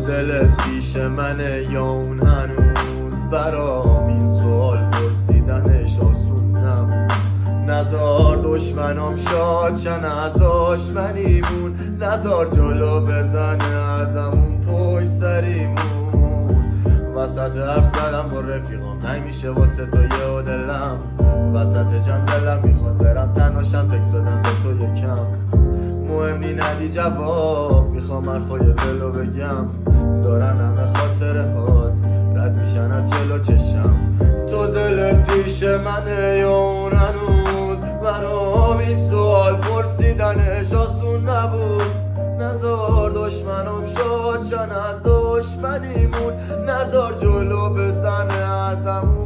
دلت پیش منه یا اون هنوز برام این سوال پرسیدنش آسون نبود. نزار دشمنام شاد شن از آشمنیمون، نزار جلو بزنه ازمون پشت سریمون. وسط حرف زدم با رفیقام تنگ میشه واسه تو یه دلم، وسط جمع دلم میخواد برم تنهاشم تکس بدم به تو یکم. مهم نی ندی جواب، میخوام حرفای دلو بگم، دارن همه خاطره هات رد میشن از جلو چشم. تو دلت پیش منه یا اون هنوز برام این سوال پرسیدنش آسون نبود. نزار دشمنم شاد شن از دشمنیمون، نزار جلو بزنه ازمون